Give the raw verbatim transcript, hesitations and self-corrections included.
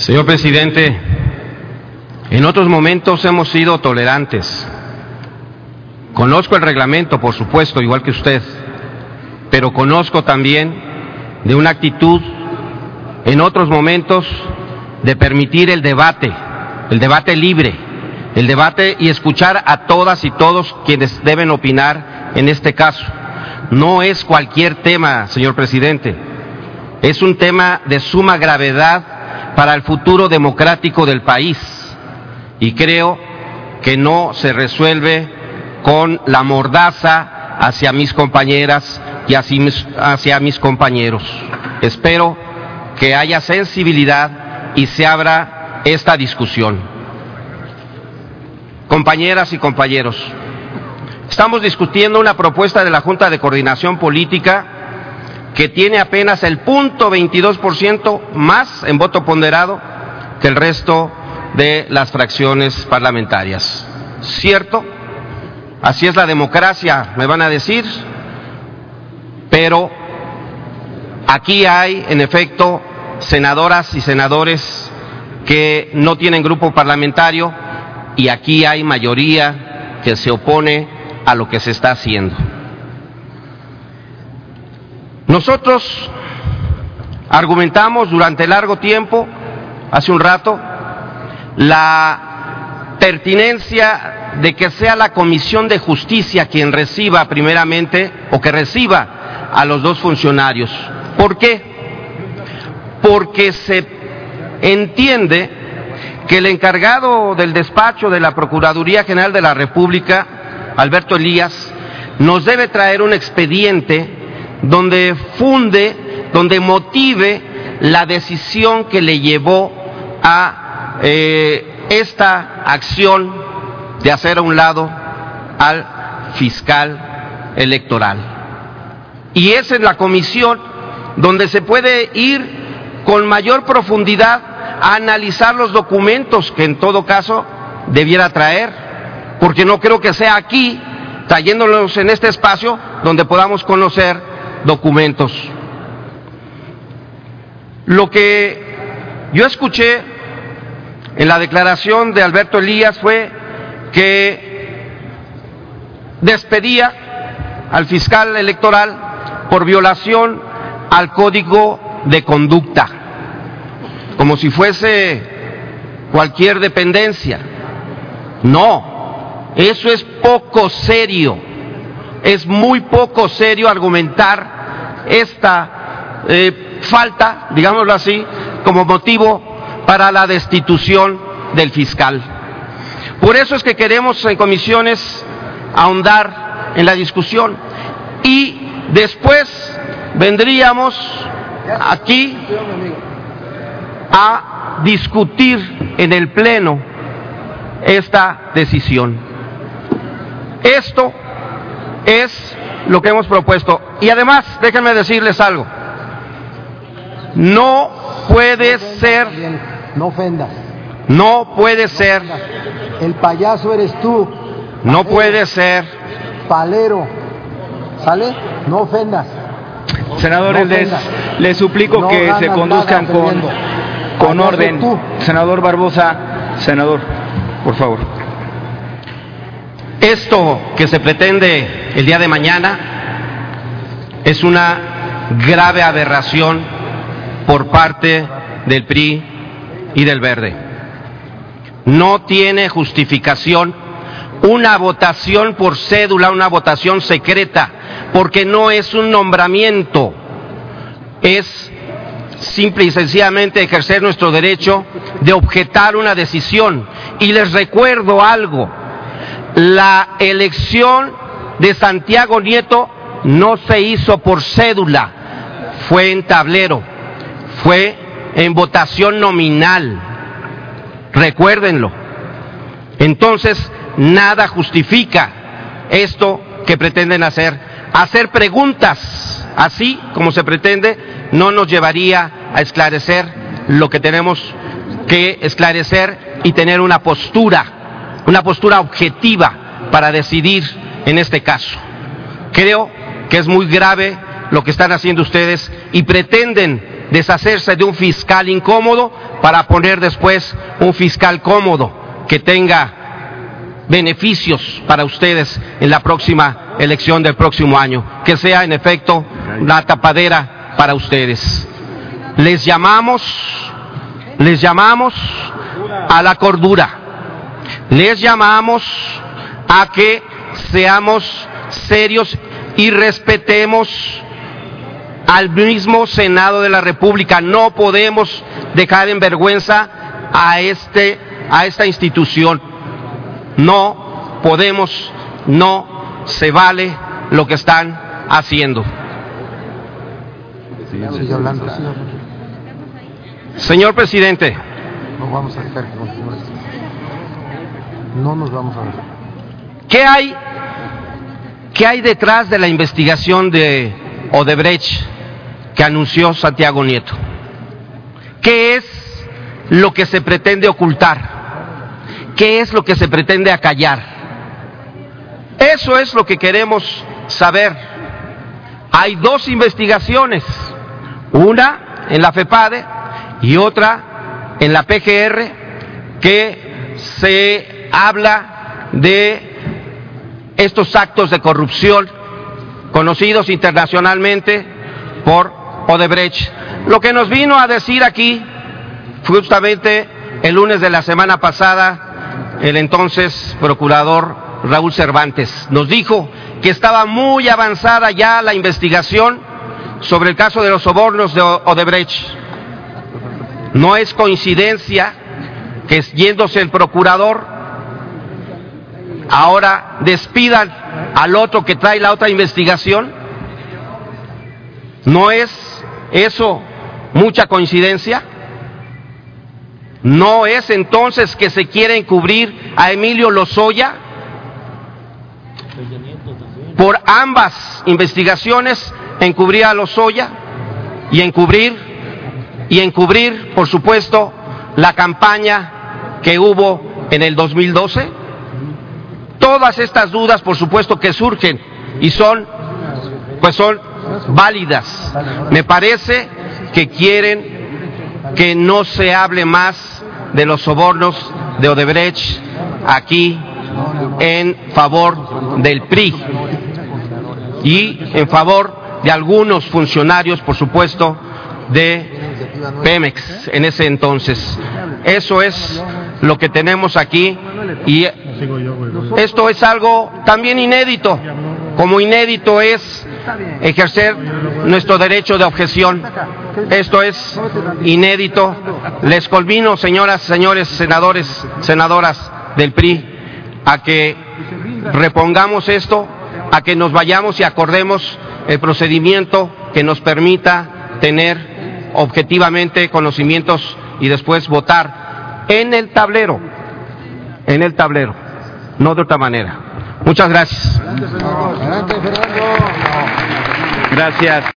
Señor presidente, en otros momentos hemos sido tolerantes. Conozco el reglamento, por supuesto, igual que usted, pero conozco también de una actitud en otros momentos de permitir el debate, el debate libre, el debate y escuchar a todas y todos quienes deben opinar en este caso. No es cualquier tema, señor presidente, es un tema de suma gravedad para el futuro democrático del país y creo que no se resuelve con la mordaza hacia mis compañeras y hacia mis, hacia mis compañeros. Espero que haya sensibilidad y se abra esta discusión. Compañeras y compañeros, estamos discutiendo una propuesta de la Junta de Coordinación Política que tiene apenas el punto veintidós por ciento más en voto ponderado que el resto de las fracciones parlamentarias. ¿Cierto? Así es la democracia, me van a decir, pero aquí hay, en efecto, senadoras y senadores que no tienen grupo parlamentario y aquí hay mayoría que se opone a lo que se está haciendo. Nosotros argumentamos durante largo tiempo, hace un rato, la pertinencia de que sea la Comisión de Justicia quien reciba primeramente o que reciba a los dos funcionarios. ¿Por qué? Porque se entiende que el encargado del despacho de la Procuraduría General de la República, Alberto Elías, nos debe traer un expediente donde funde, donde motive la decisión que le llevó a eh, esta acción de hacer a un lado al fiscal electoral. Y esa es la comisión donde se puede ir con mayor profundidad a analizar los documentos que en todo caso debiera traer, porque no creo que sea aquí, trayéndolos en este espacio, donde podamos conocer documentos. Lo que yo escuché en la declaración de Alberto Elías fue que despedía al fiscal electoral por violación al Código de Conducta, como si fuese cualquier dependencia. No, eso es poco serio, es muy poco serio argumentar esta eh, falta, digámoslo así, como motivo para la destitución del fiscal. Por eso es que queremos en comisiones ahondar en la discusión y después vendríamos aquí a discutir en el Pleno esta decisión. Esto es lo que hemos propuesto. Y además, déjenme decirles algo. No puede ser... No ofendas. No puede ser... El payaso eres tú. No puede ser... Palero. ¿Sale? No ofendas. Senadores, no les, les suplico no que se conduzcan con, con orden. Tú. Senador Barbosa, senador, por favor. Esto que se pretende el día de mañana es una grave aberración por parte del P R I y del Verde. No tiene justificación una votación por cédula, una votación secreta, porque no es un nombramiento, es simple y sencillamente ejercer nuestro derecho de objetar una decisión. Y les recuerdo algo, la elección de Santiago Nieto no se hizo por cédula, fue en tablero, fue en votación nominal, recuérdenlo. Entonces, nada justifica esto que pretenden hacer. Hacer preguntas así como se pretende no nos llevaría a esclarecer lo que tenemos que esclarecer y tener una postura, una postura objetiva para decidir en este caso. Creo que es muy grave lo que están haciendo ustedes y pretenden deshacerse de un fiscal incómodo para poner después un fiscal cómodo que tenga beneficios para ustedes en la próxima elección del próximo año, que sea en efecto la tapadera para ustedes. Les llamamos, les llamamos a la cordura, les llamamos a que seamos serios y respetemos al mismo Senado de la República. No podemos dejar en vergüenza a este, a esta institución. No podemos, no se vale lo que están haciendo. Sigue hablando, sigue hablando. Señor presidente, No vamos a dejar que continúe. No nos vamos a dejar. ¿qué hay, qué hay detrás de la investigación de Odebrecht que anunció Santiago Nieto? ¿Qué es lo que se pretende ocultar? ¿Qué es lo que se pretende acallar? Eso es lo que queremos saber. Hay dos investigaciones, una en la FEPADE y otra en la P G R, que se habla de estos actos de corrupción conocidos internacionalmente por Odebrecht. Lo que nos vino a decir aquí, justamente el lunes de la semana pasada, el entonces procurador Raúl Cervantes nos dijo que estaba muy avanzada ya la investigación sobre el caso de los sobornos de Odebrecht. No es coincidencia que, yéndose el procurador, ahora despidan al otro que trae la otra investigación. ¿No es eso mucha coincidencia? ¿No es entonces que se quiere encubrir a Emilio Lozoya? Por ambas investigaciones, encubrir a Lozoya y encubrir, y encubrir, por supuesto, la campaña que hubo en el dos mil doce. Todas estas dudas, por supuesto, que surgen y son, pues son válidas. Me parece que quieren que no se hable más de los sobornos de Odebrecht aquí en favor del P R I y en favor de algunos funcionarios, por supuesto, de Pemex en ese entonces. Eso es lo que tenemos aquí y esto es algo también inédito, como inédito es ejercer nuestro derecho de objeción. Esto es inédito. Les convino, señoras, señores senadores, senadoras del P R I, a que repongamos esto, a que nos vayamos y acordemos el procedimiento que nos permita tener objetivamente conocimientos y después votar en el tablero, en el tablero, no de otra manera. Muchas gracias. Gracias.